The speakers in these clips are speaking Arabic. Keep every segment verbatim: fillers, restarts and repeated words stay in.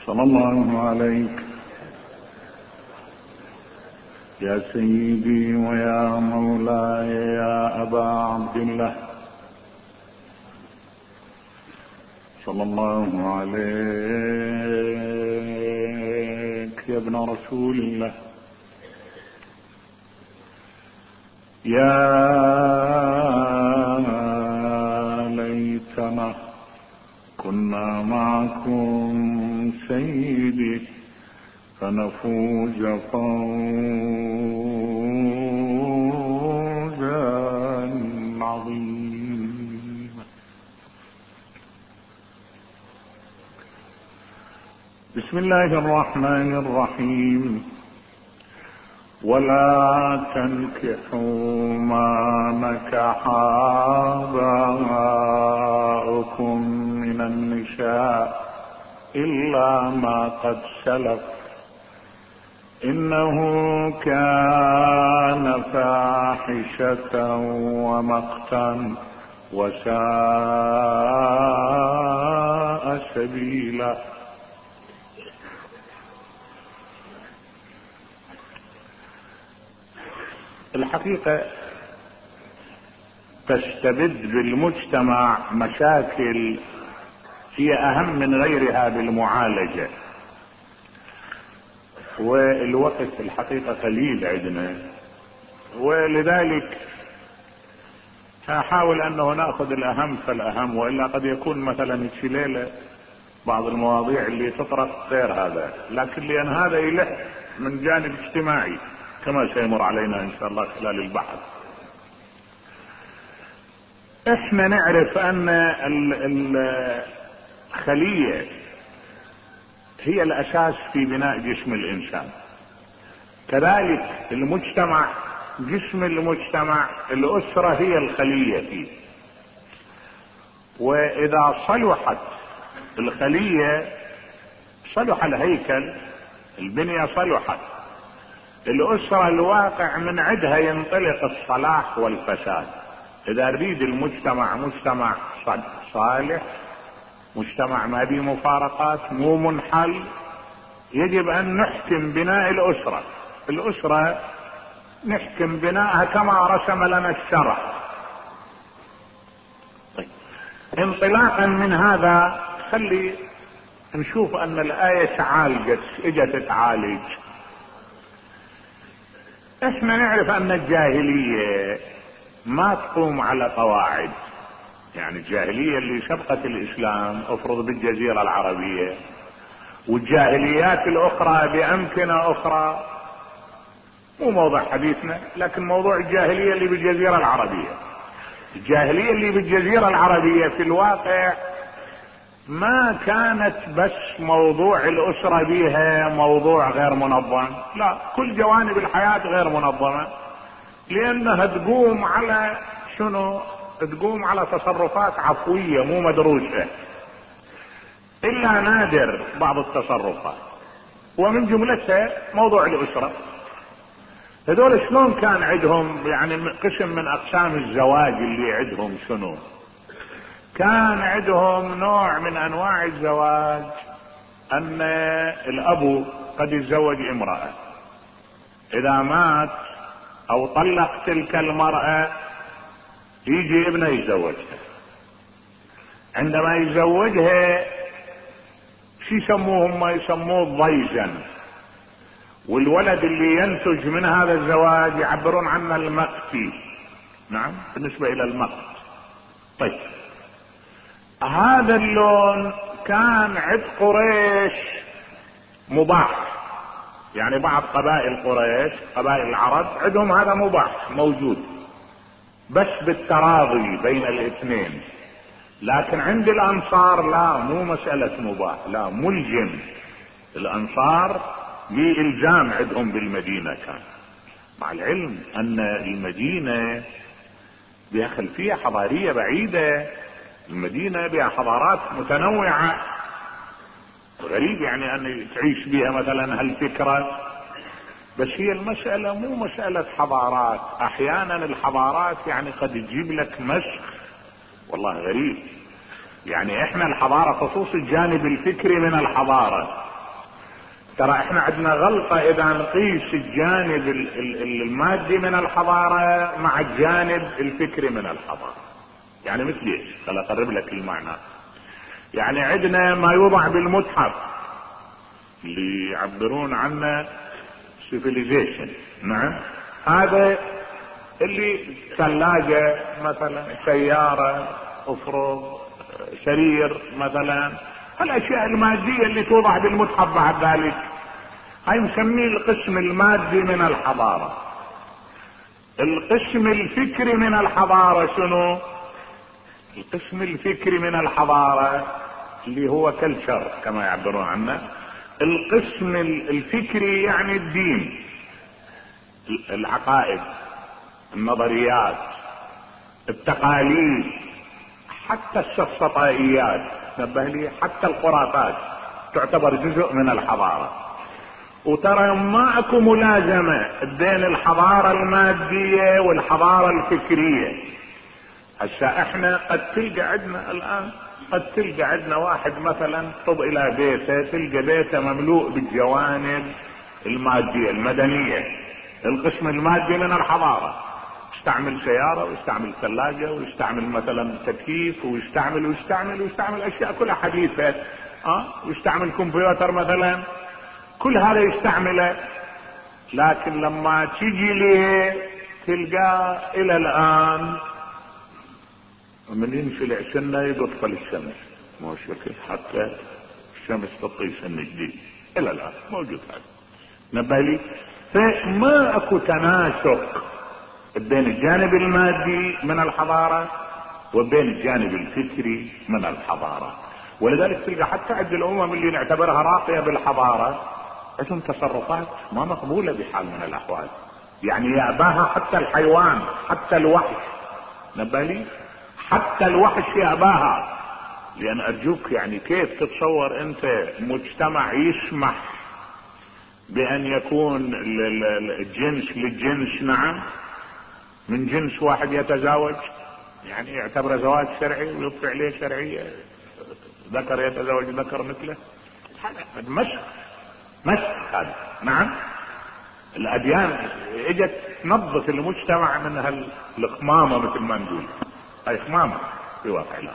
صلى الله عليك يا سيدي ويا مولاي يا أبا عبد الله، صلى الله عليك يا ابن رسول الله. يا ليتنا كنا معكم سيدي فنفوز فوزا عظيما. بسم الله الرحمن الرحيم. ولا تنكحوا ما نكح آباؤكم من النساء إلا ما قد سلف إنه كان فاحشة ومقتا وساء سبيلا. الحقيقة تستبد بالمجتمع مشاكل هي أهم من غيرها بالمعالجة، والوقت الحقيقة قليل عندنا، ولذلك أحاول أنه نأخذ الأهم فالأهم، وإلا قد يكون مثلا ليلة بعض المواضيع اللي تطرق غير هذا، لكن لأن هذا يلح من جانب اجتماعي كما سيمر علينا إن شاء الله خلال البحث. احنا نعرف أن الخلية هي الأساس في بناء جسم الإنسان، كذلك المجتمع، جسم المجتمع الأسرة هي الخلية فيه، وإذا صلحت الخلية صلح الهيكل، البنية صلحت، الأسرة الواقع من عندها ينطلق الصلاح والفساد. إذا نريد المجتمع مجتمع صالح، مجتمع ما به مفارقات مو منحل، يجب أن نحكم بناء الأسرة. الأسرة نحكم بناءها كما رسم لنا الشرع. طيب. انطلاقا من هذا خلي نشوف أن الآية تعالجت، اجت تعالج. احنا نعرف ان الجاهلية ما تقوم على قواعد، يعني الجاهلية اللي سبقت الاسلام افرض بالجزيرة العربية، والجاهليات الاخرى بامكنة اخرى، مو موضوع حديثنا، لكن موضوع الجاهلية اللي بالجزيرة العربية. الجاهلية اللي بالجزيرة العربية في الواقع ما كانت بس موضوع الأسرة بيها موضوع غير منظم، لا، كل جوانب الحياة غير منظمة، لأنها تقوم على شنو؟ تقوم على تصرفات عفوية مو مدروسة، إلا نادر بعض التصرفات، ومن جملتها موضوع الأسرة. هذول شلون كان عندهم يعني قسم من أقسام الزواج اللي عندهم شنو؟ كان عندهم نوع من انواع الزواج ان الاب قد يتزوج امرأة، اذا مات او طلق تلك المرأة يجي ابنه يتزوجها. عندما يتزوجها شو يسموه هم؟ يسموه ضيجا، والولد اللي ينتج من هذا الزواج يعبرون عنه المقتي، نعم، بالنسبة الى المقت. طيب، هذا اللون كان عند قريش مباح، يعني بعض قبائل قريش، قبائل العرب عندهم هذا مباح موجود، بس بالتراضي بين الاثنين. لكن عند الانصار لا، مو مسألة مباح، لا، ملزم. الانصار بإلزام عندهم بالمدينة كان، مع العلم ان المدينة بها خلفية حضارية بعيدة، المدينة بها حضارات متنوعة، غريب يعني ان تعيش بها مثلا هالفكرة. بس هي المسألة مو مسألة حضارات، احيانا الحضارات يعني قد تجيب لك مسخ، والله غريب. يعني احنا الحضارة خصوص الجانب الفكري من الحضارة ترى احنا عندنا غلطة اذا نقيس الجانب المادي من الحضارة مع الجانب الفكري من الحضارة. يعني مثل ايش؟ خل اقرب لك المعنى. يعني عندنا ما يوضع بالمتحف اللي يعبرون عنه civilization، نعم، هذا اللي ثلاجة مثلا، سيارة، افرض سرير مثلا، الاشياء المادية اللي توضع بالمتحف. بعد ذلك هاي نسميه القسم المادي من الحضارة. القسم الفكري من الحضارة شنو؟ القسم الفكري من الحضارة اللي هو كلتشر كما يعبرون عنه. القسم الفكري يعني الدين، العقائد، النظريات، التقاليد، حتى السفسطائيات، نبه لي، حتى الخرافات تعتبر جزء من الحضارة. وترى ما اكو ملازمة بين الحضارة المادية والحضارة الفكرية. هسه احنا قد تلقى عندنا الان، قد تلقى عندنا واحد مثلا طب الى بيته، تلقى بيته مملوء بالجوانب المادية المدنية، القسم المادي من الحضارة. يستعمل سيارة ويستعمل ثلاجة ويستعمل مثلا تكييف ويستعمل ويستعمل ويستعمل اشياء كلها حديثة، اه ويستعمل كمبيوتر مثلا، كل هذا يستعمله. لكن لما تيجي ليه تلقى الى الان من ينشلع سنة يطفل الشمس، مو شكل حتى الشمس تطي سن جديد الى الان موجود هذا، نبالي. فما اكو تناسق بين الجانب المادي من الحضارة وبين الجانب الفكري من الحضارة. ولذلك تلقى حتى عند الامم اللي نعتبرها راقية بالحضارة عندهم تصرفات ما مقبولة بحال من الاحوال. يعني يأباها حتى الحيوان، حتى الوحش، نبالي، حتى الوحش يأباها. لان ارجوك يعني كيف تتصور انت مجتمع يسمح بان يكون الجنس للجنس، نعم، من جنس واحد يتزاوج، يعني يعتبره زواج شرعي ويضفي عليه شرعية، ذكر يتزوج ذكر مثله، هذا مسخ، مسخ هذا. نعم، الاديان اجت تنظف المجتمع من هالخمامة مثل ما نقول، هاي خمامة في واقع الامر.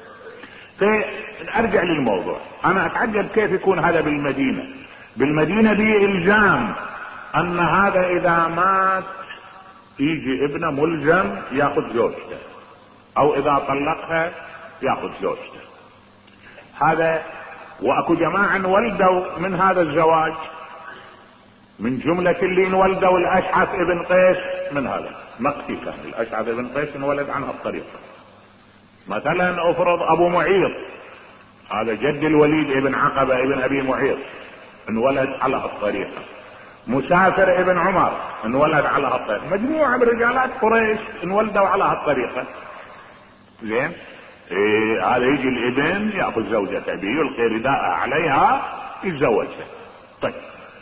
فنرجع للموضوع، انا اتعجب كيف يكون هذا بالمدينة. بالمدينة دي الزام ان هذا اذا مات يجي ابنه ملزم ياخذ زوجته، او اذا طلقها ياخذ زوجته. هذا واكو جماعة انولدوا من هذا الزواج، من جملة اللي انولدوا الاشعث ابن قيس من هذا مقتي. كان الاشعث ابن قيس انولد عن هالطريقة. مثلا افرض ابو معيط، هذا جد الوليد ابن عقبة ابن ابي معيط، انولد على هالطريقة. مسافر ابن عمر انولد على هالطريقة. مجموعة من رجالات قريش انولدوا على هالطريقة. زين، إيه، هذا يجي الابن ياخذ زوجة ابي، يلقي رداءه عليها، يتزوجها. طيب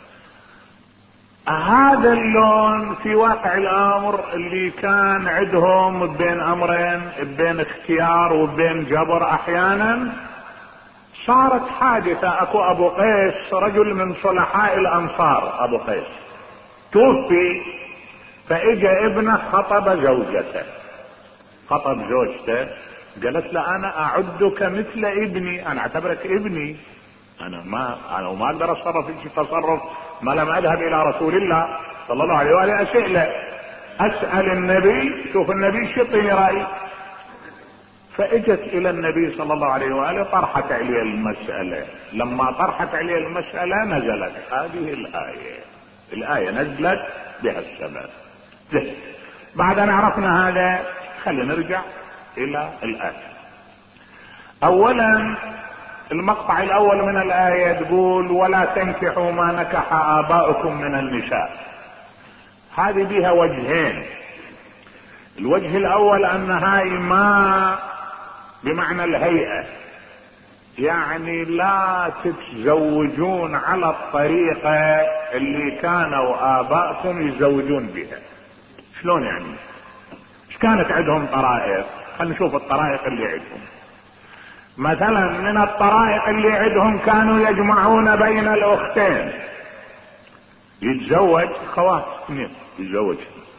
هذا اللون في واقع الامر اللي كان عندهم بين امرين، بين اختيار وبين جبر احيانا، صارت حادثة. اكو ابو قيس رجل من صلحاء الانصار، ابو قيس توفي، فاجا ابنه خطب زوجته، خطب زوجته، قالت له انا اعدك مثل ابني، انا اعتبرك ابني، انا ما انا ما اقدر اتصرف في تصرف ما لم اذهب الى رسول الله صلى الله عليه واله اسئله، اسال النبي، شوف النبي شو يعطيني راي. فاجت الى النبي صلى الله عليه واله، طرحت عليه المساله. لما طرحت عليه المساله نزلت هذه الايه، الايه نزلت بها السبب. بعد ان عرفنا هذا خلينا نرجع الى الايه. اولا المقطع الاول من الايه تقول ولا تنكحوا ما نكح اباؤكم من النساء. هذه بها وجهين. الوجه الاول ان هاي ما بمعنى الهيئة، يعني لا تتزوجون على الطريقة اللي كانوا اباءكم يتزوجون بها. شلون يعني؟ ايش كانت عندهم طرائق؟ خلينا نشوف الطرائق اللي عندهم. مثلا من الطرائق اللي عندهم كانوا يجمعون بين الاختين، يتزوج خوات اثنين يتزوج،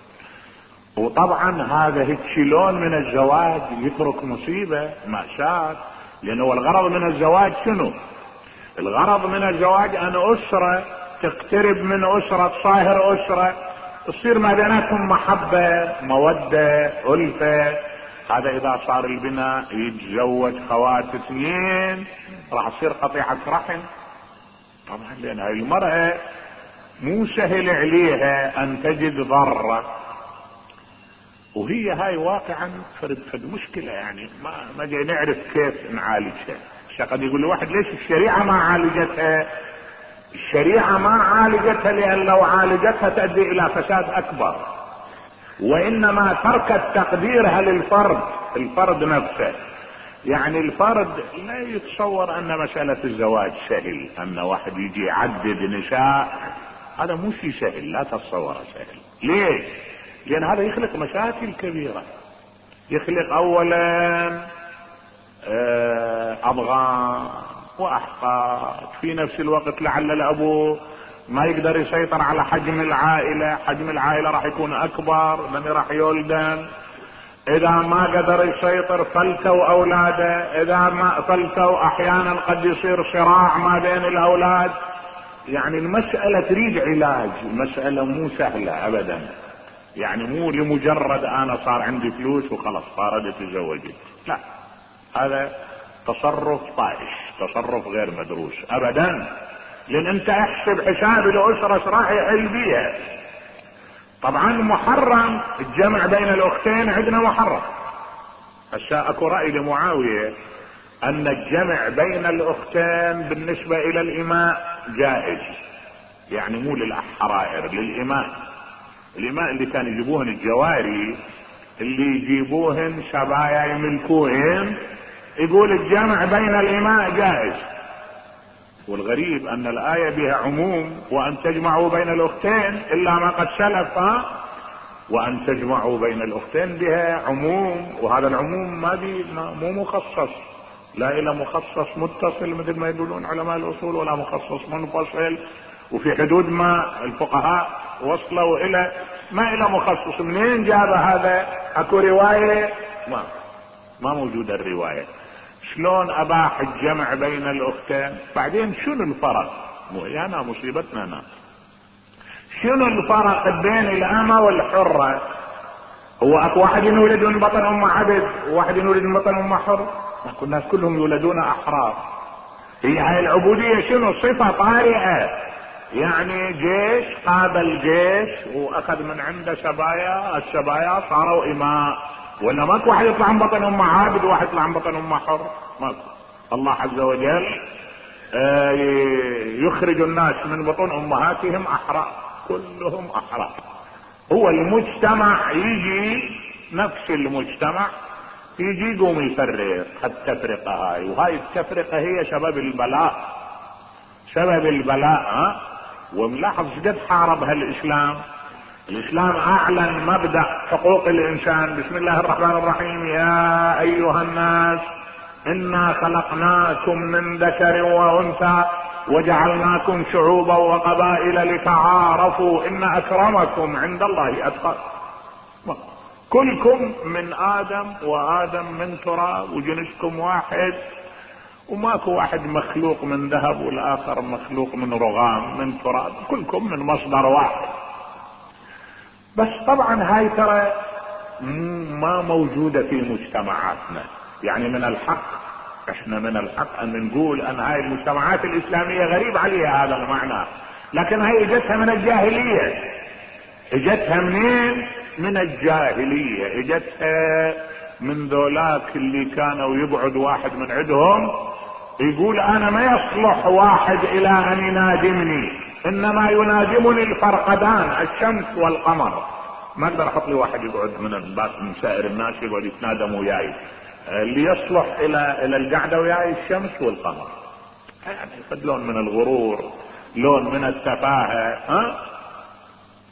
وطبعا هذا هيك لون من الزواج يترك مصيبة مأساة، لانه الغرض من الزواج شنو؟ الغرض من الزواج ان اسرة تقترب من اسرة، تصاهر اسرة، تصير ما بيناتهم محبة مودة ألفة. هذا اذا صار البناء يتزوج خوات اثنين راح تصير قطيعة رحم طبعا، لان هاي المرأة مو سهل عليها ان تجد ضرة، وهي هاي واقعا فرد فرد مشكلة يعني ما ما جاي نعرف كيف نعالجها. قد يقول الواحد ليش الشريعة ما عالجتها؟ الشريعة ما عالجتها لان لو عالجتها تؤدي الى فساد اكبر، وانما تركت تقديرها للفرد، الفرد نفسه. يعني الفرد لا يتصور ان مسألة الزواج سهل، ان واحد يجي يعدد نساء، هذا مو شيء سهل، لا تتصوره سهل. ليش؟ لان هذا يخلق مشاكل كبيرة، يخلق اولا اضغام واحقاد، في نفس الوقت لعل الابو ما يقدر يسيطر على حجم العائلة، حجم العائلة راح يكون اكبر لان راح يولدن، اذا ما قدر يسيطر فلتوا اولاده، اذا ما فلتوا احيانا قد يصير صراع ما بين الاولاد. يعني المسألة تريد علاج، المسألة مو سهلة ابدا، يعني مو لمجرد انا صار عندي فلوس وخلاص صارت تزوجت، لا، هذا تصرف طائش، تصرف غير مدروس ابدا. لان انت احسب حساب الاسرة ايش راح يحل بيها. طبعا محرم الجمع بين الاختين، عندنا محرم. هسه اكو رأي لمعاوية ان الجمع بين الاختين بالنسبة الى الاماء جائز، يعني مو للحرائر، للاماء. الاماء اللي كانوا يجيبوهن الجواري، اللي يجيبوهن شبايا يملكوهن، يقول الجمع بين الاماء جائز. والغريب ان الاية بها عموم، وان تجمعوا بين الاختين الا ما قد سلف، وان تجمعوا بين الاختين بها عموم، وهذا العموم ما بي مو مخصص، لا الى مخصص متصل مثل ما يقولون علماء الاصول، ولا مخصص منفصل، وفي حدود ما الفقهاء وصلوا الى ما الى مخصص. منين جاب هذا؟ اكو رواية؟ ما ما موجودة الرواية. شلون اباح الجمع بين الاختين؟ بعدين شنو الفرق؟ مو انا مصيبتنا أنا. شنو الفرق بين الامة والحرة؟ هو اكو واحد يولد من بطن ام عبد، وواحد يولد من بطن ام حر؟ اكو الناس كلهم يولدون احرار. هي هاي العبودية شنو؟ صفة طارئة، يعني جيش قابل جيش واخذ من عنده سبايا، السبايا صاروا اماء. ولا ماكو واحد يطلع من بطن ام عابد وواحد يطلع من بطن ام حر، ماكو. الله عز وجل يخرج الناس من بطون امهاتهم احرار، كلهم احرار. هو المجتمع يجي، نفس المجتمع يجي يقوم يفرق التفرقة هاي، وهاي التفرقة هي سبب البلاء، سبب البلاء. ها؟ وملاحظ قد حاربها الاسلام. الاسلام اعلن مبدأ حقوق الانسان، بسم الله الرحمن الرحيم: يا ايها الناس انا خلقناكم من ذكر وانثى وجعلناكم شعوبا وقبائل لتعارفوا ان اكرمكم عند الله اتقاكم. كلكم من ادم وادم من تراب وجنسكم واحد، وماكو واحد مخلوق من ذهب والاخر مخلوق من رغام من تراب، كلكم من مصدر واحد. بس طبعا هاي ترى ما موجودة في مجتمعاتنا. يعني من الحق، احنا من الحق ان نقول ان هاي المجتمعات الاسلامية غريب عليها هذا المعنى، لكن هاي اجتها من الجاهلية. اجتها منين؟ من الجاهلية، اجتها من ذولاك اللي كانوا يقعد واحد من عندهم يقول انا ما يصلح واحد الى ان ينادمني، انما ينادمني الفرقدان الشمس والقمر. ما اقدر احط لي واحد يقعد من من سائر الناس يقعد يتنادم وياي، اللي يصلح الى الى القعده وياي الشمس والقمر. يعني قد لون من الغرور، لون من التفاهه. ها؟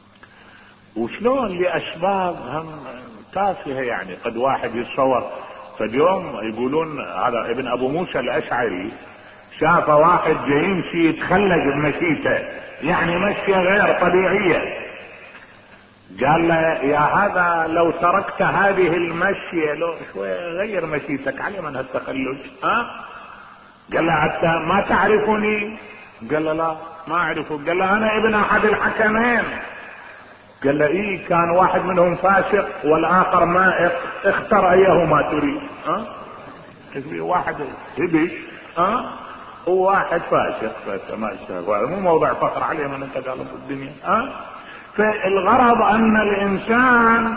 وشلون لاسباب هم تافهه. يعني قد واحد يتصور فاليوم يقولون هذا ابن ابو موسى الاشعري شاف واحد جاي يمشي يتخلق بمشيته، يعني مشية غير طبيعية. قال له يا هذا لو تركت هذه المشية لو شوية غير مشيتك، على من هالتخلج؟ ها؟ قال له حتى ما تعرفني؟ قال له لا ما اعرفه. قال له انا ابن احد الحكمين. قال له ايه، كان واحد منهم فاسق والاخر مائق، اختر ايهما تريد؟ ها؟ واحد هبش ها وواحد فاسق، فما مو موضع فخر عليه من انت قال في الدنيا. ها؟ فالغرض ان الانسان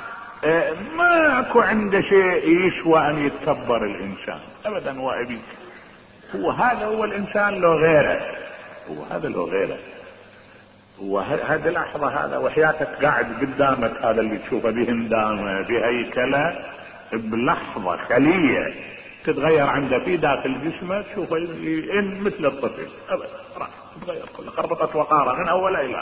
ماكو عنده شيء يشوى ان يتكبر الانسان ابدا وابيك. هو هذا هو الانسان لو غيره، هو هذا لو غيره. وهذه لحظة هذا وحياتك قاعد قدامك هذا اللي تشوفه بهندامه بهيكله، بلحظة خلية تتغير عنده في داخل جسمه، تشوفه إن مثل الطفل ابدا راح تتغير كله، خربطت وقارة من اول الى.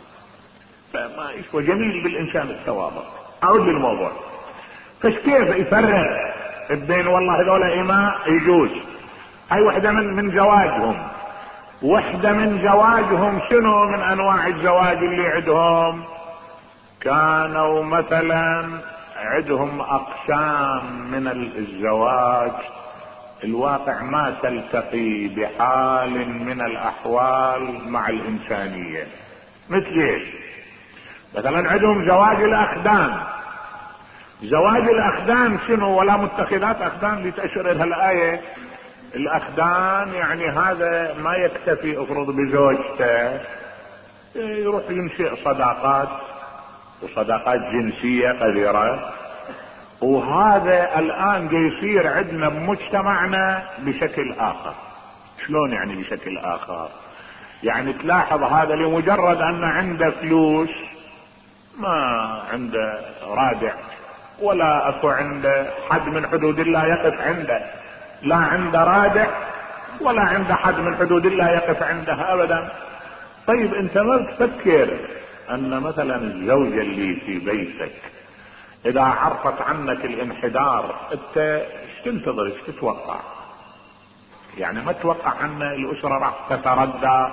فما يشوى جميل بالانسان التواضع. اعود للموضوع. فش كيف يفرق بين والله هذول اماء يجوز، هاي وحدة من من زواجهم. وحدة من زواجهم شنو من انواع الزواج اللي عندهم؟ كانوا مثلا عندهم اقسام من الزواج الواقع ما تلتقي بحال من الاحوال مع الانسانية. مثل ايش؟ مثلا عندهم زواج الاخدان. زواج الاخدان شنو؟ ولا متخذات اخدان لتأشر لها الاية. الاخدان يعني هذا ما يكتفي افرض بزوجته، يروح ينشئ صداقات وصداقات جنسية قذرة. وهذا الان جاي يصير عندنا بمجتمعنا بشكل اخر. شلون يعني بشكل اخر؟ يعني تلاحظ هذا لمجرد ان عنده فلوس ما عنده رادع ولا اكو عنده حد من حدود الله يقف عنده، لا عنده رادع ولا عنده حد من حدود الله يقف عنده ابدا. طيب انت ما تفكر ان مثلا الزوجة اللي في بيتك اذا عرفت عنك الانحدار انت ايش تنتظر؟ ايش تتوقع؟ يعني ما تتوقع ان الاسرة راح تتردى؟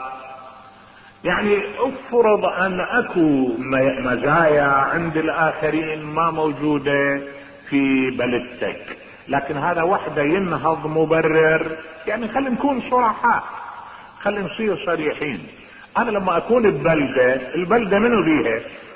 يعني افرض ان اكو مزايا عند الاخرين ما موجودة في بلدتك، لكن هذا وحده ينهض مبرر. يعني خلينا نكون صراحة، خلينا نصير صريحين. انا لما اكون ببلدة، البلدة منو بيها؟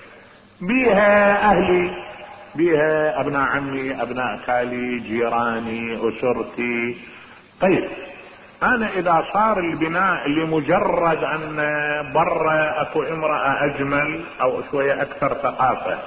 بيها اهلي، بيها ابناء عمي، ابناء خالي، جيراني، اسرتي. طيب انا اذا صار البناء لمجرد ان برا اكو امرأة اجمل او شوية اكثر ثقافة،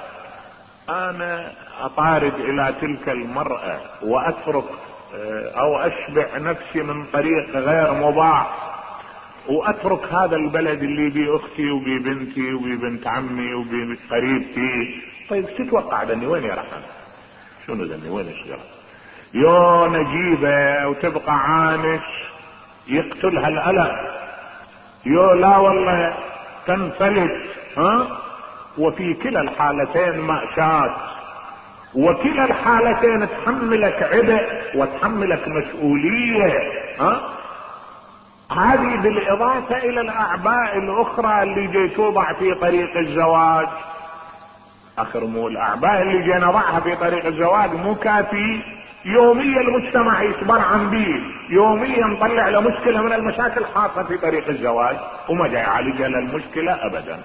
انا اطارد الى تلك المرأة واترك او اشبع نفسي من طريق غير مباح، واترك هذا البلد اللي بي اختي وبي بنتي وبي بنت عمي وبي قريبتي. طيب تتوقع ذني وين يا رحمن؟ شنو ذني وين الشجرة؟ يو نجيبة وتبقى عانش يقتلها الألم، يو لا والله تنفلت. ها؟ وفي كلا الحالتين مأساة، وكلا الحالتين تحملك عبء وتحملك مسؤولية. ها؟ هذه بالإضافة إلى الأعباء الأخرى اللي جاي توضع في طريق الزواج. آخر مو الأعباء اللي جاي نضعها في طريق الزواج مو كافي، يوميا المجتمع يتبرعن به، يوميا نطلع له مشكلة من المشاكل خاصة في طريق الزواج وما جاي يعالج المشكلة أبدا.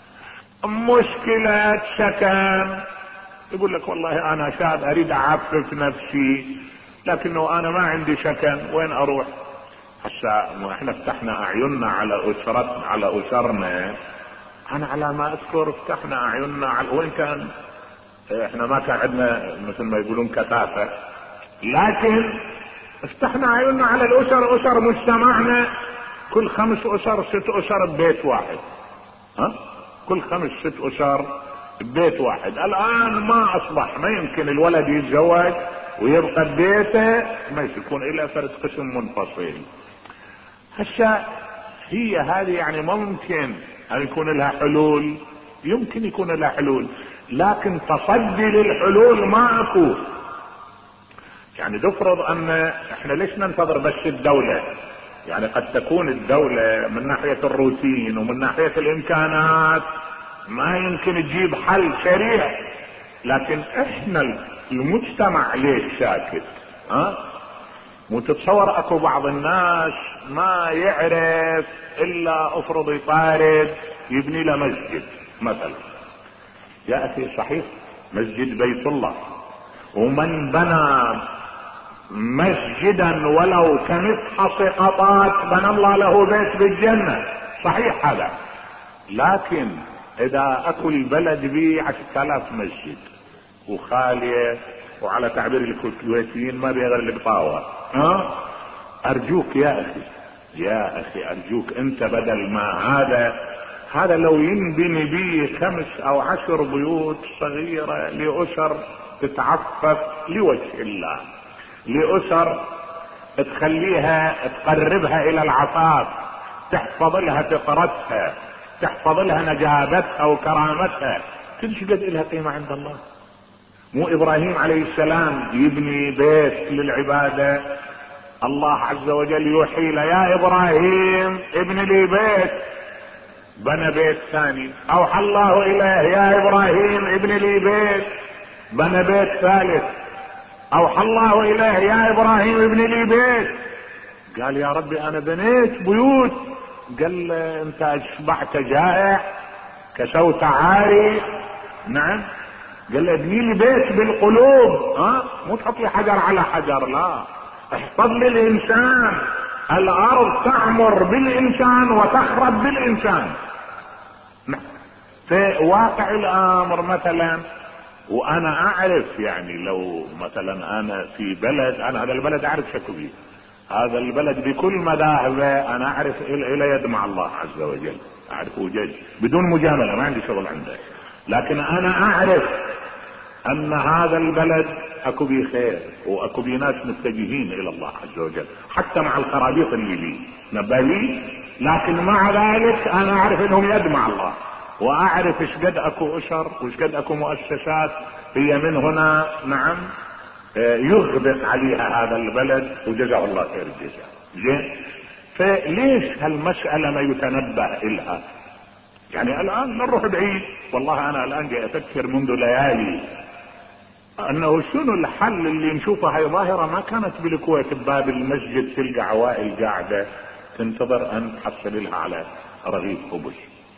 مشكلة سكن، يقول لك والله انا شاب اريد اعفف نفسي لكنه انا ما عندي سكن، وين اروح؟ هسه احنا فتحنا اعيننا على اسرتنا، على اسرنا. انا على ما اذكر فتحنا اعيننا على وين كان، احنا ما كان عندنا مثل ما يقولون كثافة، لكن فتحنا اعيننا على الاسر. اسر مجتمعنا كل خمس اسر ست اسر ببيت واحد. ها؟ كل خمس ست اسر ببيت واحد. الان ما اصبح ما يمكن الولد يتزوج ويبقى ببيته، ما يكون الا فرد قسم منفصل. هسه هي هذه يعني ممكن ان يكون لها حلول، يمكن يكون لها حلول، لكن تصدي للحلول ما اكو. يعني تفرض ان احنا ليش ننتظر بس الدولة؟ يعني قد تكون الدولة من ناحية الروتين ومن ناحية الامكانات ما يمكن تجيب حل سريع، لكن احنا المجتمع ليش ساكت؟ ها؟ مو تتصور اكو بعض الناس ما يعرف الا افرض يطارد يبني له مسجد مثلا. يا اخي صحيح مسجد بيت الله، ومن بنى مسجدا ولو كمفحص قطات بنى الله له بيت بالجنة، صحيح هذا. لكن اذا اكو البلد بيه عشرة آلاف مسجد وخالية، وعلى تعبير الكويتيين ما بيه غير القطاوة، ها؟ ارجوك يا اخي يا اخي ارجوك انت بدل ما هذا هذا لو ينبني بيه خمس او عشر بيوت صغيرة لأسر تتعفف لوجه الله، لأسر تخليها تقربها الى العفاف، تحفظ لها فطرتها، تحفظ لها نجابتها وكرامتها، كل شيء قد لها قيمة عند الله. مو ابراهيم عليه السلام يبني بيت للعبادة، الله عز وجل يوحي له يا ابراهيم ابن لي بيت، بنى بيت ثاني، اوحى الله اليه يا ابراهيم ابن لي بيت، بنى بيت ثالث، اوحى الله اليه يا ابراهيم ابن لي بيت. قال يا ربي انا بنيت بيوت. قال انت اشبعت جائع كسوت عاري؟ نعم. قال له ابني لي بيت بالقلوب، ها؟ مو تحط لي حجر على حجر، لا، احفظ لي الانسان. الارض تعمر بالانسان وتخرب بالانسان. في واقع الامر مثلا، وانا اعرف يعني لو مثلا انا في بلد، انا هذا البلد اعرف شكو فيه، هذا البلد بكل مذاهبه انا اعرف الى يد مع الله عز وجل، اعرف وجد بدون مجامله، ما عندي شغل عنده، لكن انا اعرف ان هذا البلد اكو بيه خير واكو بيه ناس متجهين الى الله عز وجل، حتى مع الخرابيط اللي لي نبالي، لكن مع ذلك انا اعرف انهم يد مع الله، واعرف ايش قد اكو اسر وايش قد اكو مؤسسات هي من هنا نعم يغبط عليها هذا البلد، وجزاه الله خير الجزاء. زين، فليش هالمسألة ما يتنبه إلها؟ يعني الان نروح بعيد، والله انا الان جاي افكر منذ ليالي انه شنو الحل اللي نشوفه. هاي ظاهرة ما كانت بالكويت، بباب المسجد تلقى عوائل قاعدة تنتظر ان تحصل لها على رغيف خبز.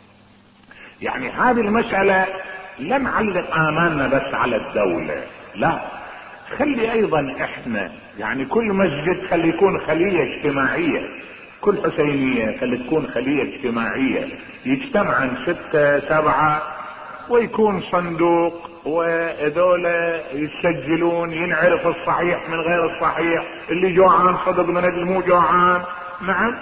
يعني هذه المسألة لا نعلق اماننا بس على الدولة، لا، خلي ايضا احنا يعني كل مسجد خلي يكون خلية اجتماعية، كل حسينية خلي تكون خلية اجتماعية، يجتمعن ستة سبعة ويكون صندوق، وذولا يسجلون، ينعرف الصحيح من غير الصحيح، اللي جوعان صدق من اللي مو جوعان، نعم،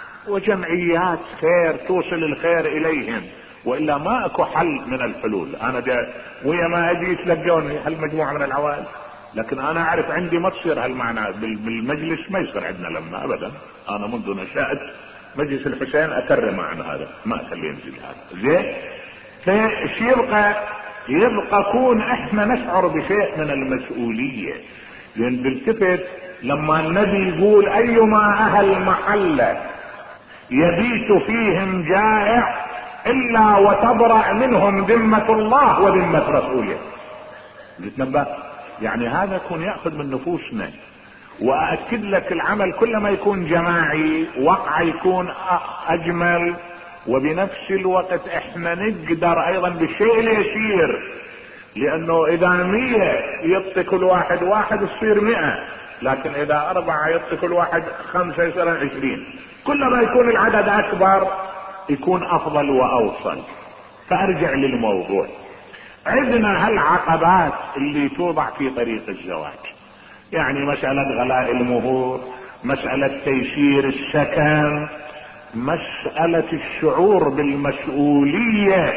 وجمعيات خير توصل الخير اليهم. والا ما اكو حل من الحلول. انا جاي ويا ما اجي يتلقوني هالمجموعة من العوائل، لكن انا اعرف عندي ما تصير هالمعنى بالمجلس، ما يصير عندنا لما ابدا. انا منذ نشأت مجلس الحسين اكرم عن هذا، ما اخليه ينزل هذا. زين، فايش يبقى؟ يبقى كون احنا نشعر بشيء من المسؤولية. لان بالتفت لما النبي يقول ايما اهل محلة يبيت فيهم جائع الا وتبرأ منهم ذمة الله وذمة رسوله. نتنبه يعني هذا يكون يأخذ من نفوسنا. واكد لك العمل كل ما يكون جماعي وقع يكون اجمل، وبنفس الوقت احنا نقدر ايضا بالشيء اليسير، لانه اذا مية يعطي كل واحد واحد يصير مئة، لكن اذا اربعة يعطي كل واحد خمسة يصير عشرين. كل ما يكون العدد اكبر يكون افضل واوصل. فارجع للموضوع، عندنا هالعقبات اللي توضع في طريق الزواج، يعني مسألة غلاء المهور، مسألة تيسير السكن، مسألة الشعور بالمسؤولية.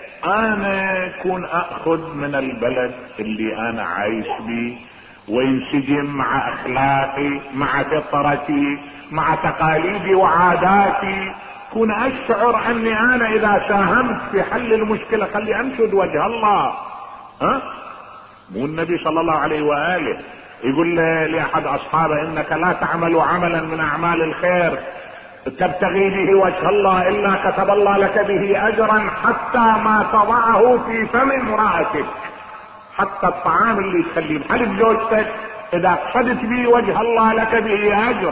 انا كون اخذ من البلد اللي انا عايش بيه وينسجم مع اخلاقي مع فطرتي مع تقاليدي وعاداتي، كون اشعر اني انا اذا ساهمت في حل المشكلة خلي انشد وجه الله. ها؟ مو النبي صلى الله عليه وآله يقول لاحد اصحابه انك لا تعمل عملا من اعمال الخير تبتغي به وجه الله الا كتب الله لك به اجرا حتى ما تضعه في فم امرأتك. حتى الطعام اللي تخليه بحلف زوجتك اذا قصدت به وجه الله لك به اجر.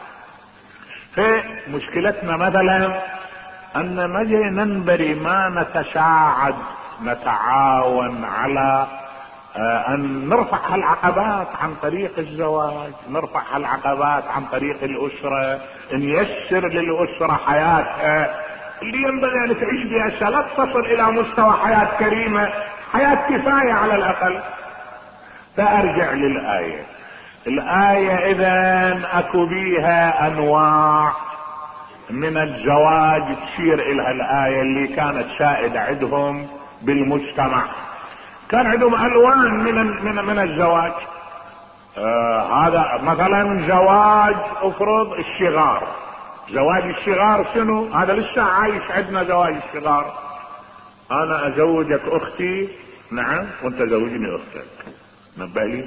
فمشكلتنا مثلا ان ما جاي ننبري ما نتساعد نتعاون على ان نرفع هالعقبات عن طريق الزواج، نرفع هالعقبات عن طريق الاسرة، نيسر للاسرة حياتها اللي ينبغي ان تعيش بها، لا تصل الى مستوى حياة كريمة، حياة كفاية على الاقل. فارجع للآية. الآية اذا اكو بيها انواع من الزواج تشير الى الآية اللي كانت سائدة عندهم بالمجتمع. كان عندهم الوان من من من الزواج. آه هذا مثلا زواج افرض الشغار. زواج الشغار شنو؟ هذا لسه عايش عندنا زواج الشغار. انا ازوجك اختي، نعم، وانت زوجني اختك، نبالي.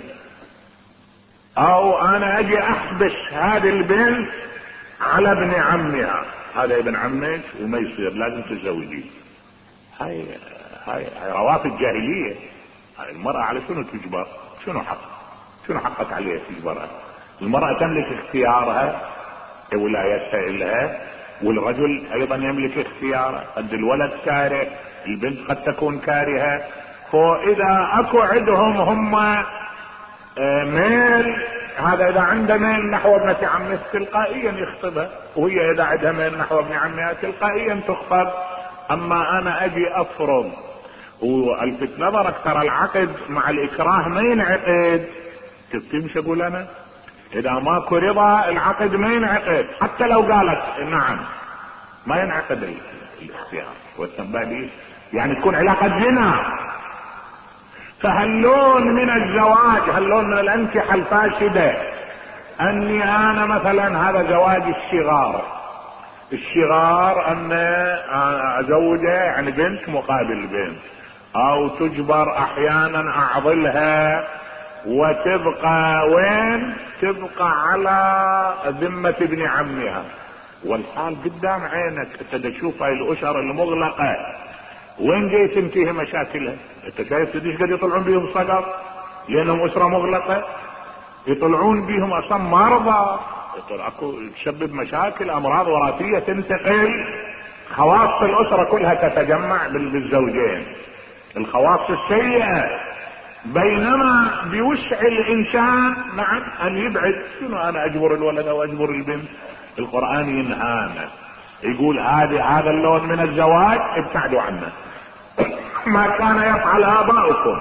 او انا اجي احبس هذه البنت على ابن عمها، هذا ابن عمك وما يصير لازم تتزوجيه. هاي هاي هاي روافد جاهلية. هاي المرأة على شنو تجبر؟ شنو حق؟ شنو حقك عليها تجبرها؟ المرأة تملك اختيارها، ولايتها لها، والرجل ايضا يملك اختياره. قد الولد كاره، البنت قد تكون كارهة. فاذا اكو عندهم هم ميل، هذا اذا عنده ميل نحو ابنة عمه تلقائيا يخطبها، وهي اذا عندها ميل نحو ابن عمها تلقائيا تخطب. اما انا اجي افرض والفت نظرك ترى العقد مع الاكراه ما ينعقد. شفتي مش اقول انا؟ اذا ماكو رضا العقد ما ينعقد، حتى لو قالت نعم ما ينعقد الاختيار والتنبالي، يعني تكون علاقة زنا. فهاللون من الزواج، هاللون من الانكحة الفاسدة، اني انا مثلا هذا زواج الشغار. الشغار ان ازوجه يعني بنت مقابل بنت، او تجبر احيانا اعضلها وتبقى وين؟ تبقى على ذمة ابن عمها، والحال قدام عينك. انت تشوف هاي الاسر المغلقة وين جاي تنتهي مشاكلها؟ انت شايف قديش قد يطلعون بيهم صقر لانهم اسرة مغلقة، يطلعون بيهم اصلا مرضى، اكو تسبب مشاكل، امراض وراثية تنتقل، خواص الاسرة كلها تتجمع بالزوجين، الخواص السيئة. بينما بوسع الانسان نعم ان يبعد. شنو انا اجبر الولد او اجبر البنت؟ القرآن ينهانا، يقول هذه هذا اللون من الزواج ابتعدوا عنه. ما كان يفعل اباؤكم.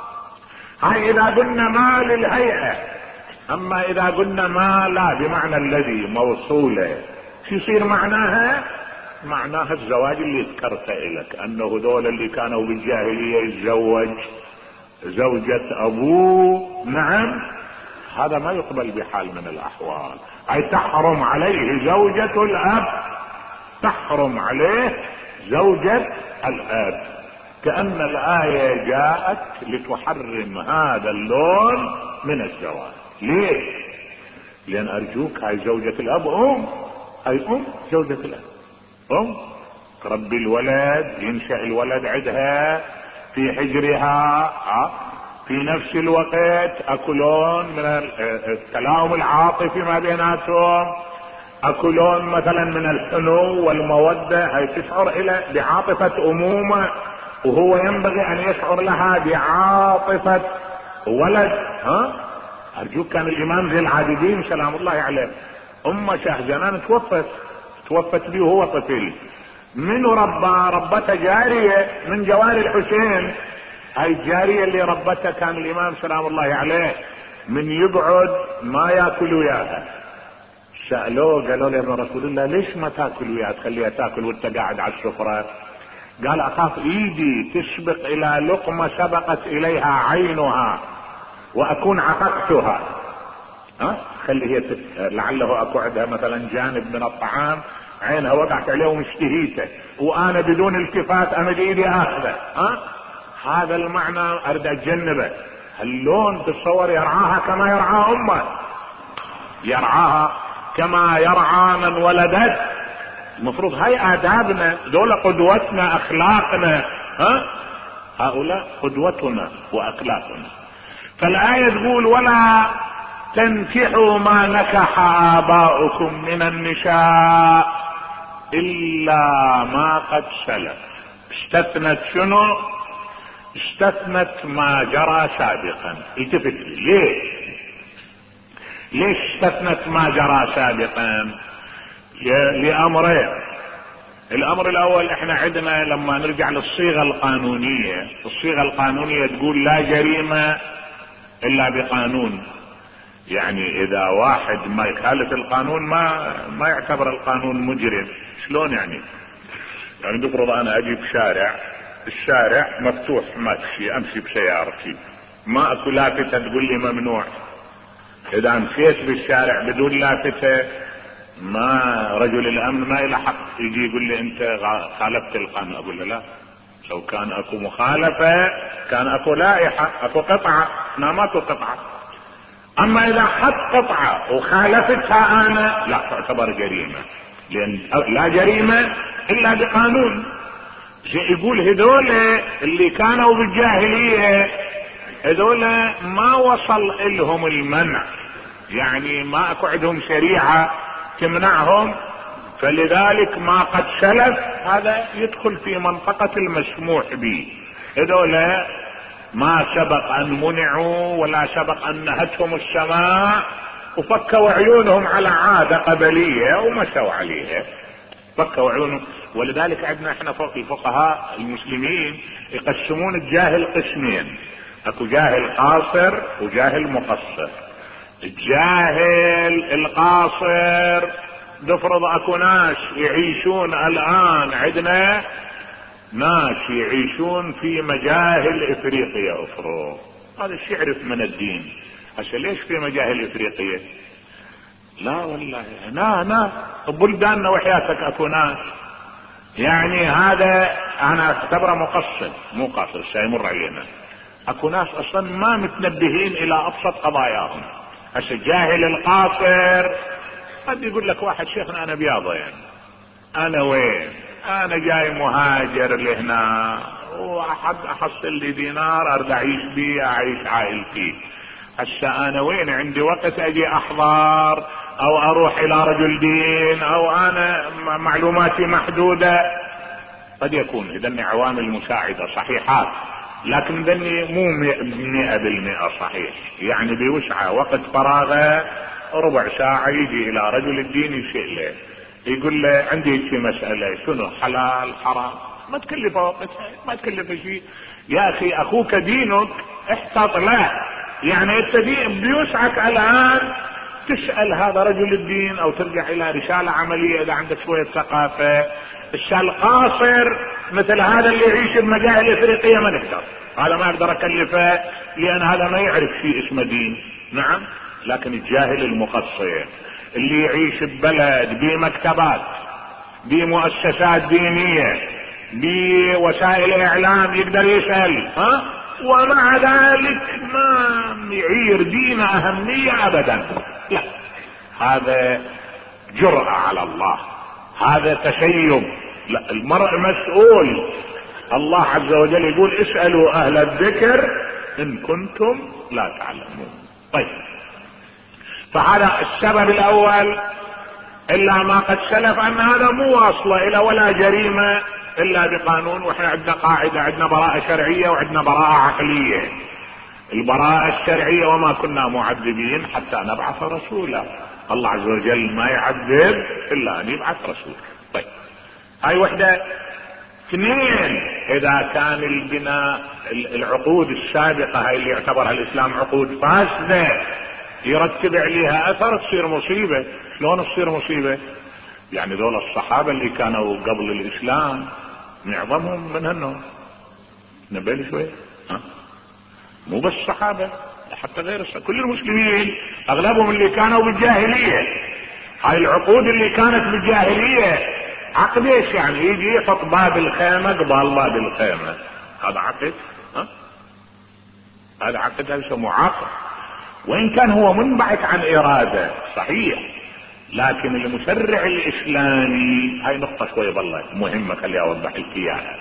هاي اذا قلنا ما للهيئة. اما اذا قلنا ما لا بمعنى الذي موصولة، شو يصير معناها؟ معناها الزواج اللي ذكرته لك، انه دول اللي كانوا بالجاهلية يتزوج زوجة ابوه، نعم، هذا ما يقبل بحال من الاحوال. اي تحرم عليه زوجة الاب، تحرم عليه زوجة الاب. كأن الآية جاءت لتحرم هذا اللون من الزواج. ليه؟ لان ارجوك هاي زوجة الاب ام، هاي ام زوجة الاب، ام تربي الولد، ينشأ الولد عندها في حجرها، في نفس الوقت اكلون من التلاؤم العاطفي ما بيناتهم، اكلون مثلا من الحنو والمودة، هي تشعر الى بعاطفة امومة، وهو ينبغي ان يشعر لها بعاطفة ولد. ها ارجوك كان الامام زين العابدين سلام الله عليه ام شهزنان توفت توفت به وهو طفل. من ربى؟ ربته جارية من جواري الحسين. هاي الجارية اللي ربتها كان الامام سلام الله عليه من يقعد ما ياكل وياها. سألوه قالوا له يا ابن رسول الله ليش ما تاكل وياها، تخليها تاكل وانت قاعد على السفرة؟ قال اخاف ايدي تسبق الى لقمة سبقت اليها عينها واكون عققتها. ها خلي هي لعله اكو عندها مثلا جانب من الطعام عينها وقعت عليه ومشتهيته، وانا بدون التفات امد ايدي اخذه. ها هذا المعنى اريد اتجنبه. اللون تصور يرعاها كما يرعى امه، يرعاها كما يرعى من ولدت. المفروض هاي آدابنا، دول قدوتنا، أخلاقنا، ها؟ هؤلاء قدوتنا وأخلاقنا. فالآية تقول ولا تنكحوا ما نكح آباؤكم من النساء إلا ما قد سلف. استثنت شنو؟ استثنت ما جرى سابقا. التفت ليه؟ ليش استثنت ما جرى سابقا؟ لأمرين. الأمر الأول، احنا عندنا لما نرجع للصيغة القانونية، الصيغة القانونية تقول لا جريمة إلا بقانون. يعني إذا واحد ما يخالف القانون ما ما يعتبر القانون مجرم. شلون يعني؟ يعني بفرض أنا أجي بشارع، الشارع مفتوح ماشي، أمشي بسيارتي، ما أكو لافتة تقول لي ممنوع. إذا مشيت بالشارع بدون لافتة، ما رجل الامن ما له حق يجي يقول لي انت خالفت القانون. اقول له لا، لو كان اكو مخالفة كان اكو لائحة، اكو قطعة، انا ماكو قطعة. اما اذا حط قطعة وخالفتها انا لا تعتبر جريمة، لان لا جريمة الا بقانون. يقول هذول اللي كانوا بالجاهلية هذول ما وصل لهم المنع، يعني ما اكو عندهم شريعة تمنعهم، فلذلك ما قد سلف هذا يدخل في منطقة المسموح به. هذولا ما سبق ان منعوا ولا سبق ان نهتهم السماء وفكوا عيونهم على عادة قبلية ومشوا عليها، فكوا عيونهم. ولذلك عندنا احنا فوق الفقهاء المسلمين يقسمون الجاهل قسمين، اكو جاهل قاصر وجاهل مقصر. الجاهل القاصر نفرض اكو ناس يعيشون الان، عندنا ناس يعيشون في مجاهل افريقيا، افرض هذا الشيء يعرف من الدين. هسه ليش في مجاهل افريقيا؟ لا والله هنا هنا بلداننا وحياتك اكو ناس، يعني هذا انا اعتبره مقصر مو قاصر، سيمر علينا. اكو ناس اصلا ما متنبهين الى ابسط قضاياهم. هسه الجاهل القاصر قد يقول لك واحد شيخنا انا بياضة، يعني انا وين؟ انا جاي مهاجر لهنا واحد احصل لي دينار ارجع اعيش بيه، اعيش عائلتي. هسه انا وين عندي وقت اجي احضر او اروح الى رجل دين، او انا معلوماتي محدودة. قد يكون اذا عوامل مساعدة صحيحات، لكن ذني مو مئة بالمئة صحيح. يعني بوسعة وقت فراغه ربع ساعة يجي الى رجل الدين يسأل له، يقول له عندي في مسألة شنو حلال حرام، ما تكلفه وقت، ما تكلفه شيء. يا اخي اخوك دينك احتاط له، يعني انت بيوسعك الان تسأل هذا رجل الدين او ترجع الى رسالة عملية اذا عندك شوية ثقافة. الشال القاصر مثل هذا اللي يعيش بمجاهل افريقيا ما نقدر، هذا ما اقدر اكلفه لان هذا ما يعرف شيء اسمه دين. نعم، لكن الجاهل المقصر اللي يعيش ببلد بمكتبات بمؤسسات دينية بوسائل اعلام يقدر يسأل، ها، ومع ذلك ما يعير دين اهمية ابدا، لا، هذا جرأة على الله، هذا تشيب. لا، المرء مسؤول. الله عز وجل يقول اسألوا اهل الذكر ان كنتم لا تعلمون. طيب، فهذا السبب الاول الا ما قد سلف، ان هذا مو واصله الى ولا جريمة الا بقانون. واحنا عندنا قاعدة، عندنا براءة شرعية وعندنا براءة عقلية. البراءة الشرعية وما كنا معذبين حتى نبعث رسولا، الله عز وجل ما يعذب الا ان يبعث رسول. طيب، هاي وحدة. اثنين، اذا كان البناء العقود السابقة هاي اللي يعتبرها الاسلام عقود فاسدة يرتب عليها اثر تصير مصيبة. شلون تصير مصيبة؟ يعني دول الصحابة اللي كانوا قبل الاسلام معظمهم من هنهم نبال شوي، ها، مو بس الصحابة، حتى غير الصحابة، كل المسلمين اغلبهم اللي كانوا بالجاهلية. هاي العقود اللي كانت بالجاهلية عقد ايش؟ يعني يجي يحط باب الخيمة قبال باب الخيمة، هذا عقد، ها؟ هذا عقد، هذا يسموه عقد، وان كان هو منبعث عن اراده صحيح، لكن المشرع الاسلامي، هاي نقطة شوية والله مهمة خلي اوضح لك اياها.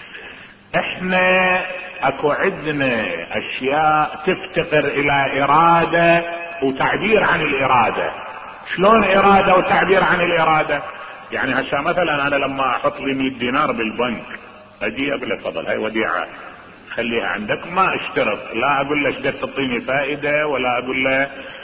احنا اكو عندنا اشياء تفتقر الى ارادة وتعبير عن الاراده. شلون اراده وتعبير عن الاراده؟ يعني هسه مثلا انا لما احط لي مية دينار بالبنك، اجي اقول له تفضل هاي وديعه خليها عندك، ما اشترط، لا اقول له شقد تعطيني فائده، ولا اقول له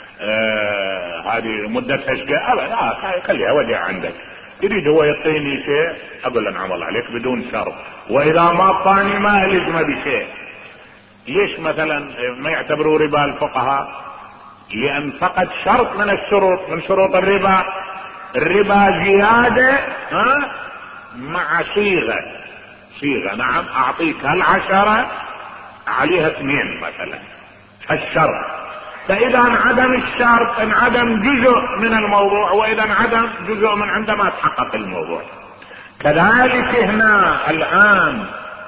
آه هذه مدتها شقد، ابدا آه خليها وديعه عندك. يريد هو يعطيني شيء اقول له نعم الله عليك بدون شرط، واذا ما اعطاني ما الزمه بشيء. ليش مثلا ما يعتبروا ربا الفقهاء؟ لان فقط شرط من الشروط من شروط الربا، الربا زياده ها مع صيغه، صيغه نعم اعطيك هالعشره عليها اثنين مثلا، الشرط. فاذا انعدم الشرط انعدم جزء من الموضوع، واذا انعدم جزء من عندما تحقق الموضوع. كذلك هنا الان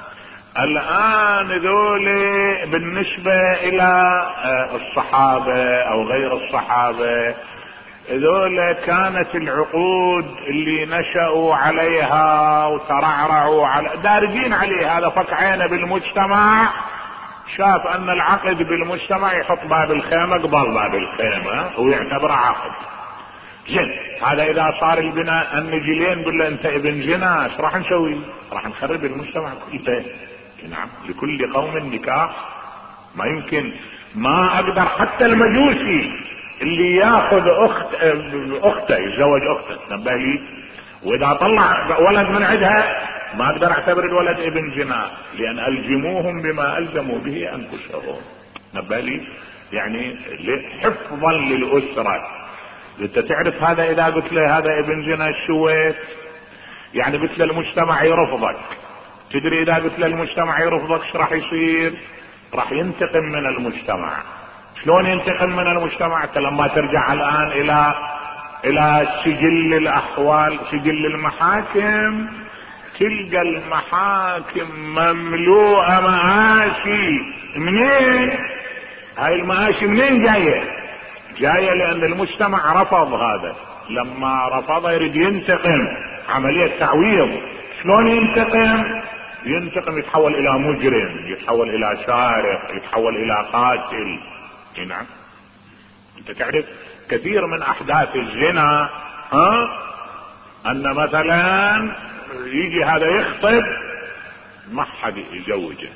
الان ذولي بالنسبة الى الصحابة او غير الصحابة، ذولا كانت العقود اللي نشأوا عليها وترعرعوا على دارجين عليه، هذا فك عينه بالمجتمع، شاف ان العقد بالمجتمع يحط باب الخيمة قبل باب الخيمة ويعتبر عقد. زين هذا اذا صار البناء النجلين قل له انت ابن زنا، ايش راح نسوي؟ راح نخرب المجتمع كله. نعم لكل قوم نكاح، ما يمكن ما اقدر حتى المجوسي اللي ياخذ اخت اخته يتزوج اخته تنبه لي، واذا طلع ولد من عندها ما اقدر اعتبر الولد ابن زنا، لان الزموهم بما الزموا به انفسهم. نبه لي يعني حفظا للاسره. انت تعرف هذا اذا قلت له هذا ابن زنا شويت، يعني قلت له المجتمع يرفضك. تدري اذا قلت له المجتمع يرفضك ايش راح يصير؟ راح ينتقم من المجتمع. شلون ينتقم من المجتمع؟ انت لما ترجع الان الى الى سجل الاحوال، سجل المحاكم، تلقى المحاكم مملوءه مآسي. منين هاي المآسي؟ منين جايه؟ جايه لان المجتمع رفض هذا، لما رفض يريد ينتقم، عمليه تعويض. شلون ينتقم؟ ينتقم يتحول الى مجرم، يتحول الى سارق، يتحول الى قاتل. نعم انت تعرف كثير من احداث الزنا ها ان مثلا يجي هذا يخطب ما حد يزوجه،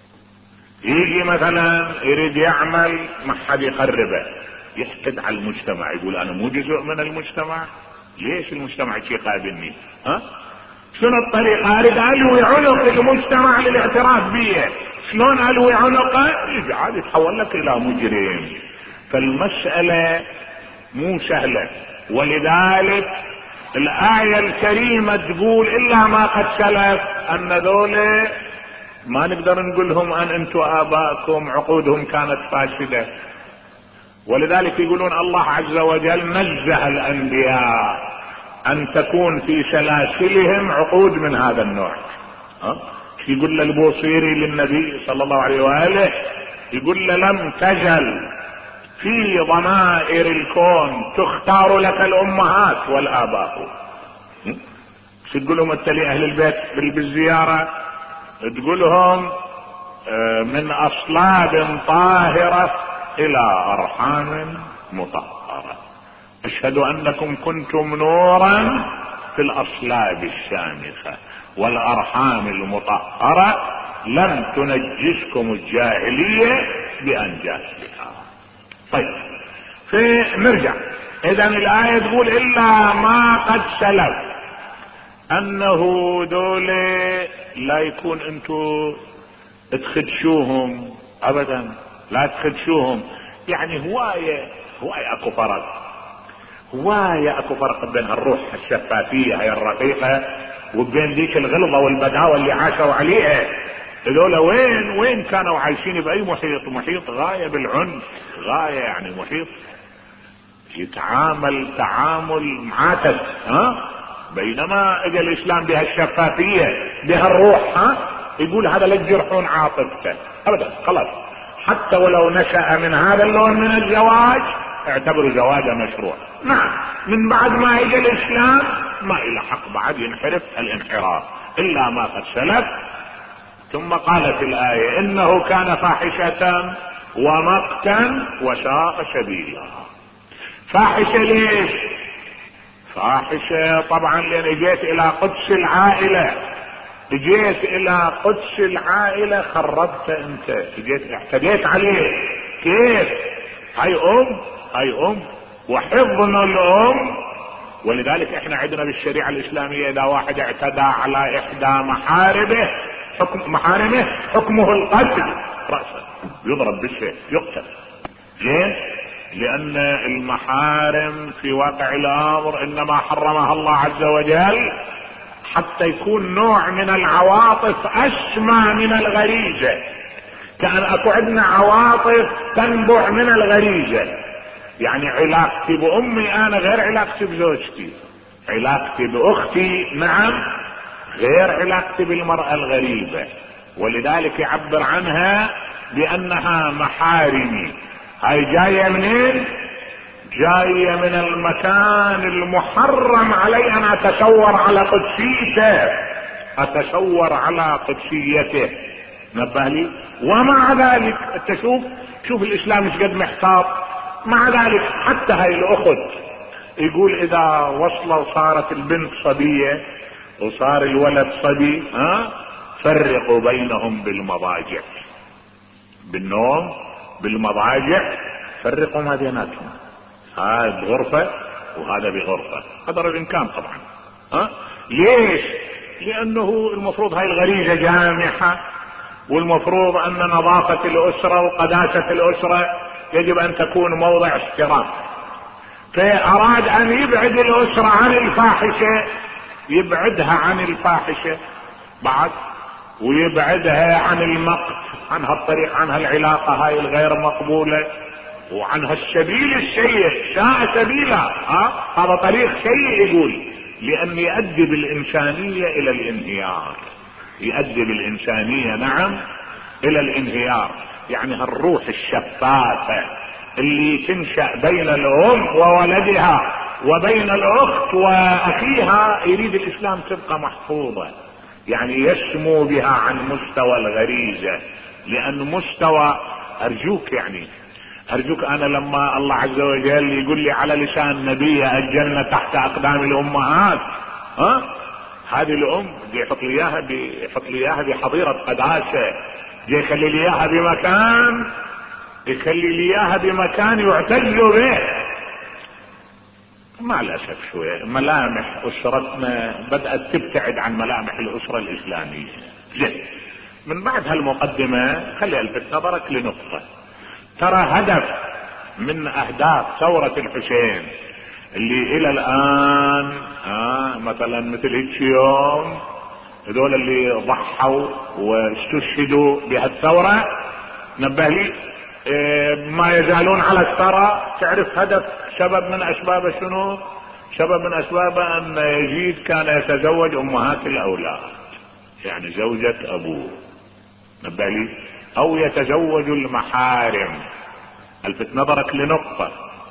يجي مثلا يريد يعمل ما حد يقربه، يحقد على المجتمع، يقول انا مو جزء من المجتمع، ليش المجتمع شي قابلني؟ ها شنو الطريقة؟ اريد الوي عنق المجتمع للاعتراف بيه. شلون الوي عنقه؟ يجي عاد يتحول لك الى مجرم. فالمسألة مو سهلة، ولذلك الآية الكريمة تقول الا ما قد سلف، ان ذولا ما نقدر نقولهم ان انتم اباءكم عقودهم كانت فاسدة. ولذلك يقولون الله عز وجل نزه الانبياء ان تكون في سلاسلهم عقود من هذا النوع. ها يقول البوصيري للنبي صلى الله عليه وآله، يقول له لم تزل في ضمائر الكون تختار لك الامهات والاباء. شو تقول لهم انت لاهل البيت بالزيارة؟ تقول لهم من اصلاب طاهرة الى ارحام مطهرة، اشهد انكم كنتم نورا في الاصلاب الشامخة والارحام المطهرة، لم تنجسكم الجاهلية بانجاسها. طيب فنرجع اذا الاية تقول الا ما قد سلف، انه دولة لا يكون انتو تخدشوهم ابدا، لا تخدشوهم. يعني هواية هواية اكو فرق، هواية اكو فرق بين الروح الشفافية هي الرقيقة وبين ذيك الغلظة والبداوة اللي عاشوا عليها. هذولا وين وين كانوا عايشين باي محيط؟ محيط غاية بالعنف، غاية يعني محيط يتعامل تعامل معاتد. ها بينما اجى الاسلام بها الشفافية بها الروح، ها يقول هذا لا تجرحون عاطفته ابدا، خلاص حتى ولو نشأ من هذا اللون من الزواج اعتبروا زواجه مشروع. نعم من بعد ما يجي الاسلام ما الى حق بعد ينحرف الانحراف الا ما قد سلف. ثم قالت الآية انه كان فاحشة ومقتا وساء سبيلا. فاحشة ليش؟ فاحشة طبعا لان اجيت الى قدس العائلة، اجيت الى قدس العائلة خربت انت، اجيت اعتديت عليه. كيف؟ هاي ام هاي ام وحضن الام. ولذلك احنا عندنا بالشريعة الاسلامية اذا واحد اعتدى على احدى محارمه حكم محارمه حكمه القتل رأسا، يضرب بالسيف يقتل. زين؟ لان المحارم في واقع الامر انما حرمها الله عز وجل حتى يكون نوع من العواطف اسمى من الغريزة. كان اكو عندنا عواطف تنبع من الغريزة، يعني علاقتي بامي انا غير علاقتي بزوجتي، علاقتي باختي نعم غير علاقتي بالمرأة الغريبة. ولذلك يعبر عنها بانها محارمي. هاي جاية منين؟ جاية من المكان المحرم علي ان اتشور على قدسيته، اتشور على قدسيته. نبه لي. ومع ذلك انت شوف شوف الاسلام ايش قد محتاط. مع ذلك حتى هاي الاخت يقول اذا وصلوا صارت البنت صبية وصار الولد صبي ها فرقوا بينهم بالمضاجع، بالنوم بالمضاجع فرقوا ما بيناتهم، هذا بغرفة وهذا بغرفة قدر الامكان طبعا. ها ليش؟ لانه المفروض هاي الغريزة جامحة، والمفروض ان نظافة الاسرة وقداسة الاسرة يجب ان تكون موضع احترام. فاراد ان يبعد الاسرة عن الفاحشة، يبعدها عن الفاحشة بعد، ويبعدها عن المقت، عن هالطريق، عن هالعلاقة هاي الغير مقبولة، وعن هالسبيل السيء. شاء سبيلا ها هذا طريق سيء يقول، لان يؤدي بالانسانية الى الانهيار، يؤدي بالانسانية نعم الى الانهيار. يعني هالروح الشفافة اللي تنشأ بين الام وولدها وبين الاخت واخيها يريد الاسلام تبقى محفوظة، يعني يسمو بها عن مستوى الغريزة. لان مستوى ارجوك يعني ارجوك انا لما الله عز وجل يقول لي على لسان نبي الجنة تحت اقدام الامهات، ها هذه الام دي يحط لي اياها بيحط لي اياها بحظيرة قداسة، دي يخلي لي اياها بمكان يخلي لي اياها بمكان يعتز به. مع الاسف شوية ملامح اسرتنا بدأت تبتعد عن ملامح الاسرة الاسلامية. زين من بعد هالمقدمة خلي الفت نظرك لنقطة. ترى هدف من اهداف ثورة الحسين اللي الى الان آه مثلا مثل هيك يوم هذول اللي ضحوا واستشهدوا بهالثورة نبه لي إيه ما يزالون على الثرى. تعرف هدف سبب من اسباب شنو؟ سبب من اسباب ان يزيد كان يتزوج امهات الاولاد، يعني زوجة ابوه نبه لي، او يتزوج المحارم. الفت نظرك لنقطة.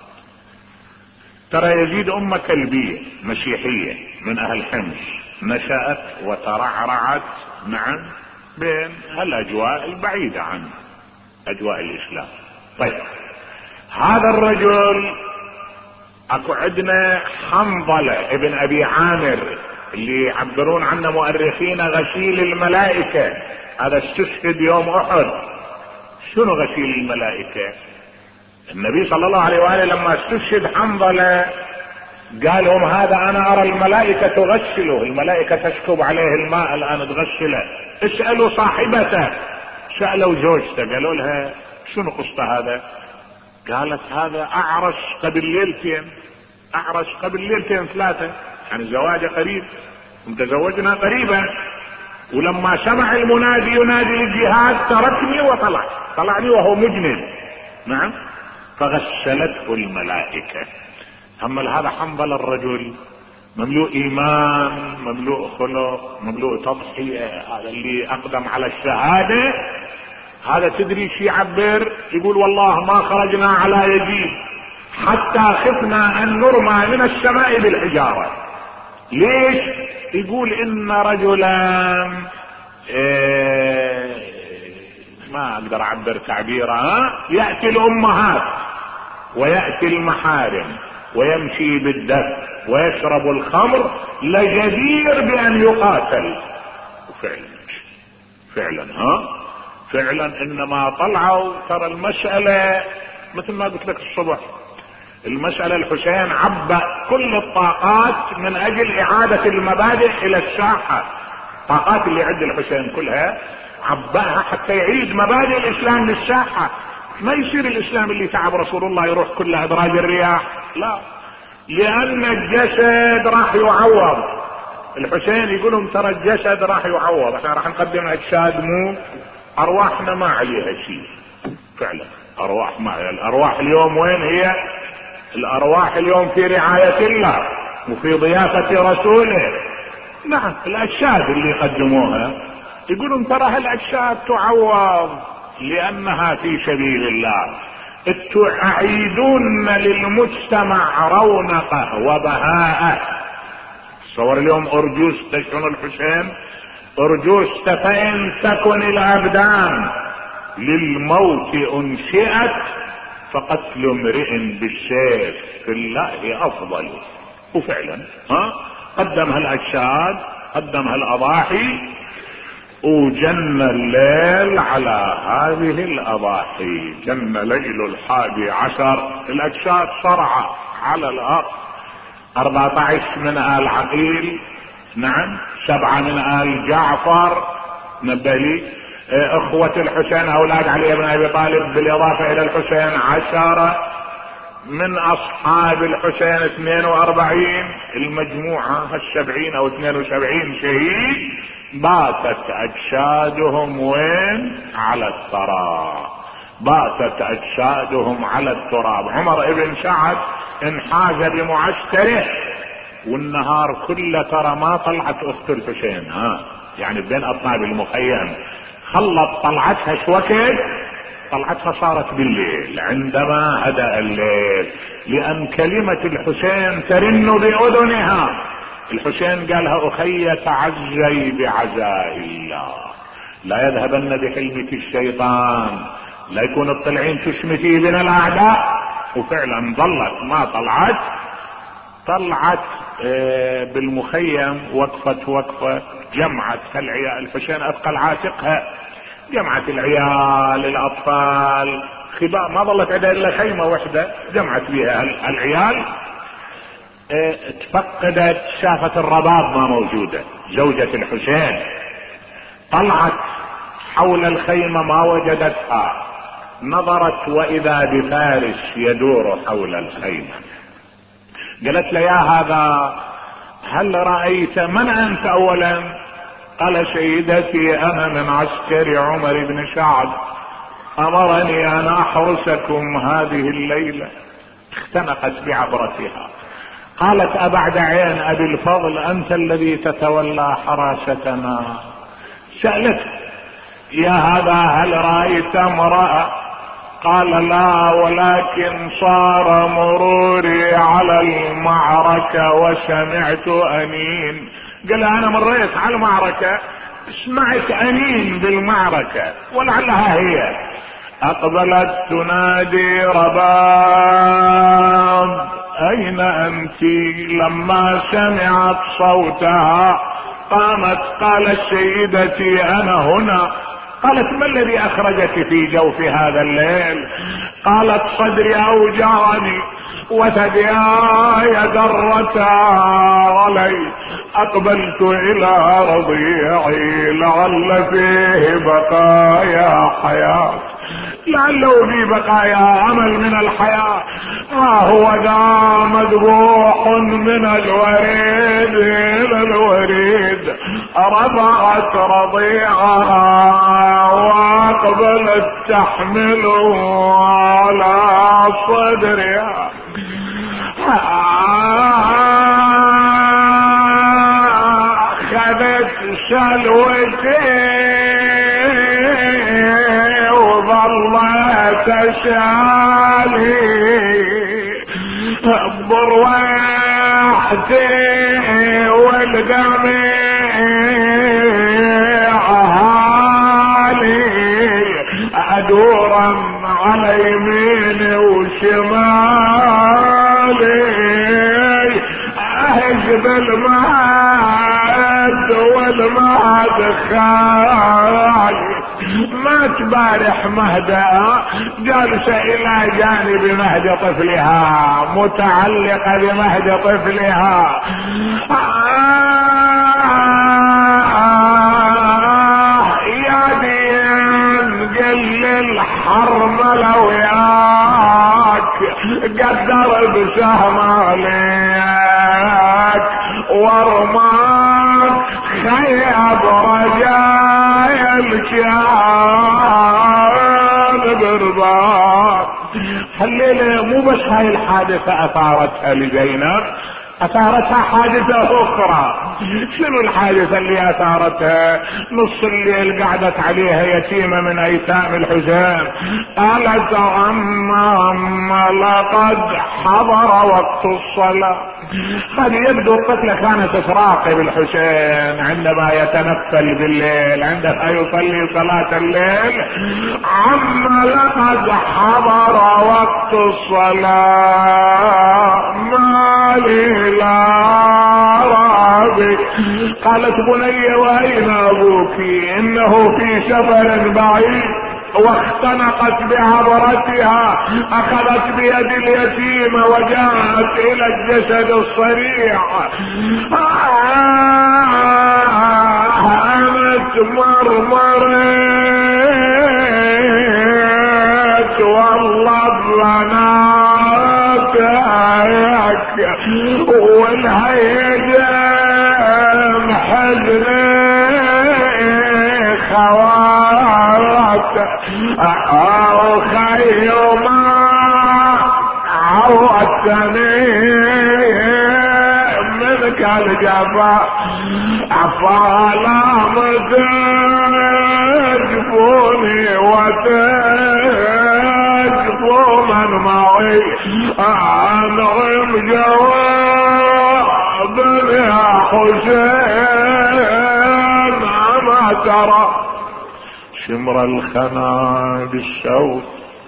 ترى يزيد ام كلبية مسيحية من اهل حمص نشأت وترعرعت نعم بين هالاجواء البعيدة عن اجواء الاسلام. طيب هذا الرجل اكو عندنا حنظلة ابن ابي عامر اللي يعبرون عنه مؤرخين غسيل الملائكة، هذا استشهد يوم احد. شنو غسيل الملائكة؟ النبي صلى الله عليه وآله لما استشهد حنظلة قال لهم هذا انا ارى الملائكة تغسله، الملائكة تسكب عليه الماء الان تغسله. اسألوا صاحبته، سألوا زوجته قالوا لها شنو قصة هذا؟ قالت هذا اعرس قبل ليلتين، اعرس قبل ليلتين ثلاثة، يعني زواجه قريب متزوجنا قريبا، ولما سمع المنادي ينادي الجهاد تركني وطلع، طلعني وهو مجنن نعم، فغسلته الملائكة. اما هذا حنظل الرجل مملوء ايمان مملوء خلق مملوء تضحية، هذا اللي اقدم على الشهادة، هذا تدري ايش يعبر؟ يقول والله ما خرجنا على يزيد حتى خفنا ان نرمى من السماء بالحجارة. ليش؟ يقول ان رجلا إيه ما اقدر اعبر تعبيره، يأتي الامهات ويأتي المحارم ويمشي بالدف ويشرب الخمر لجدير بان يقاتل. وفعلا فعلا ها فعلا انما طلعوا. ترى المسألة مثل ما قلت لك الصبح، المسألة الحسين عبأ كل الطاقات من اجل اعادة المبادئ الى الساحة. الطاقات اللي عند الحسين كلها عبأها حتى يعيد مبادئ الاسلام للساحة. ما يصير الاسلام اللي تعب رسول الله يروح كل ادراج الرياح، لا، لان الجسد راح يعوض. الحسين يقولهم ترى الجسد راح يعوض، احنا راح نقدم اجساد مو ارواحنا ما عليها شيء. فعلا ارواح ما، الارواح اليوم وين هي؟ الارواح اليوم في رعاية الله وفي ضيافة رسوله. نعم الاجساد اللي يقدموها يقولون ترى هالاجساد تعوض لانها في سبيل الله. تعيدون للمجتمع رونقه وبهاءه. تصور اليوم ارجوز تشعن الحسين ارجوز فإن تكن الابدان للموت انشئت فقتل امرئ بالسيف في الله افضل. وفعلا ها قدم هالاجساد، قدم هالاضاحي، وجن الليل على هذه الاضاحي. جن ليل الحادي عشر، الاجساد صرعى على الارض. اربعة عشر من آل عقيل، نعم، سبعة من آل جعفر نبلي، اخوة الحسين اولاد علي بن ابي طالب بالاضافة الى الحسين عشرة، من اصحاب الحسين اثنين واربعين، المجموعة السبعين او اثنين وسبعين شهيد. باتت اجسادهم وين؟ على الثرى. باتت اجسادهم على التراب. عمر ابن سعد انحاز بمعسكره والنهار كله ترى ما طلعت اخت الحسين، ها يعني بين اطناب المخيم. خلت طلعتها شوكت، طلعتها صارت بالليل عندما هدأ الليل، لان كلمة الحسين ترن باذنها. الحسين قالها اخي تعزي بعزاء الله، لا يذهبن بحلمك الشيطان، لا يكون الطلعين تشمتي بنا الاعداء. وفعلا ظلت ما طلعت، طلعت بالمخيم، وقفت وقفة، جمعت العيال. الحسين اثقل عاتقها، جمعت العيال الاطفال خباء، ما ظلت عندها الا خيمة واحدة جمعت بها العيال. اه تفقدت، شافت الرباب ما موجودة، زوجة الحسين طلعت حول الخيمة ما وجدتها، نظرت واذا بفارس يدور حول الخيمة. قالت له يا هذا هل رأيت من انت اولا؟ قال سيدتي انا من عسكر عمر بن سعد، امرني ان احرسكم هذه الليلة. اختنقت بعبرتها. قالت ابعد عين ابي الفضل انت الذي تتولى حراستنا؟ سألت يا هذا هل رأيت امرأة؟ قال لا، ولكن صار مروري على المعركة وسمعت انين. قال انا مريت على المعركة سمعت انين بالمعركة ولعلها هي. اقبلت تنادي رباب اين انت؟ لما سمعت صوتها قامت قالت سيدتي انا هنا. قالت ما الذي اخرجك في جوف هذا الليل؟ قالت صدري اوجعني وثدياي درتا علي، اقبلت الى رضيعي لعل فيه بقايا حياة، لعله في بقايا امل من الحياة. ما هو ذا مذبوح من الوريد الى الوريد. رضعت رضيعها واقبلت تحمله على صدرها. اخذت سلوتي شالي بروحتي والدمع هالي ادورا على يميني وشمالي اهجب المهد والمهد خالي ما تبارح مهدى جالسة الى جانب مهد طفلها متعلقة بمهد طفلها آه يا دين قل الحرملة وياك قدر بسهم عليك ورماك خيب رجايا الكيان برضاك. هالليلة مو بس هاي الحادثة اثارتها لزينب، اثارتها حادثة اخرى. شنو الحادثة اللي اثارتها؟ نص الليل قعدت عليها يتيمة من ايتام الحسين قالت اما اما لقد حضر وقت الصلاة. هذه يبدو الطفلة كانت تراقب الحسين عندما يتنفل بالليل عندما يصلي صلاة الليل. عما لقد حضر وقت الصلاة ما لي لا رابي. قالت بني واين ابوك؟ انه في سفر بعيد. واختنقت بعبرتها اخذت بيد اليتيم وجاءت الى الجسد الصريع. قامت مرمرت والله بناتك والهيجان حزني خوات او خيما عودتني منك الجفا فلا متجفوني وتجفو من معي انغم جواب يا حسين ما ترى شمر الخنا بالشوك.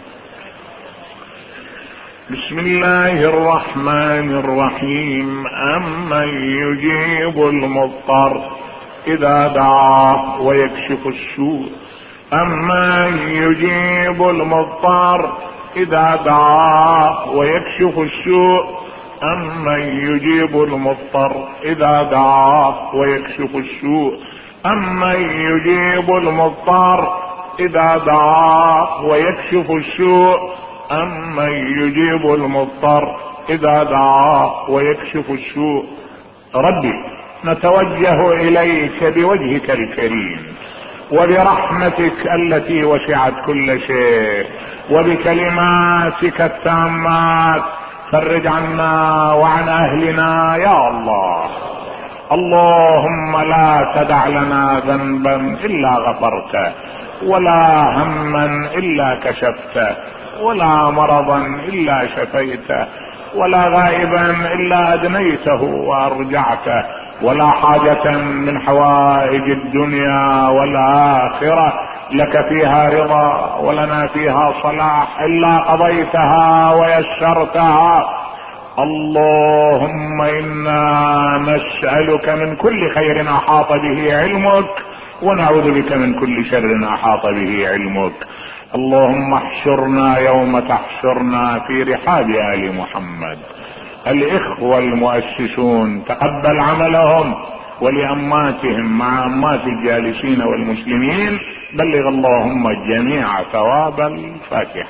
بسم الله الرحمن الرحيم. أمن يجيب المضطر إذا دعاه ويكشف السوء. أمن يجيب المضطر إذا دعاه ويكشف السوء. أمن يجيب المضطر إذا دعاه ويكشف السوء. أمن يجيب المضطر إذا دعاه ويكشف السوء. أمن يجيب المضطر إذا دعاه ويكشف السوء. ربي نتوجه إليك بوجهك الكريم وبرحمتك التي وسعت كل شيء وبكلماتك التامات فرج عنا وعن أهلنا يا الله. اللهم لا تدع لنا ذنبا إلا غفرته ولا هما إلا كشفته ولا مرضا إلا شفيته ولا غائبا إلا أدنيته وأرجعته ولا حاجة من حوائج الدنيا والآخرة لك فيها رضا ولنا فيها صلاح إلا قضيتها ويسرتها. اللهم إنا نسألك من كل خير أحاط به علمك ونعوذ بك من كل شر أحاط به علمك. اللهم احشرنا يوم تحشرنا في رحاب آل محمد. الإخوة المؤسسون تقبل عملهم ولأماتهم مع أمات الجالسين والمسلمين. بلغ اللهم الجميع ثواب الفاتحة.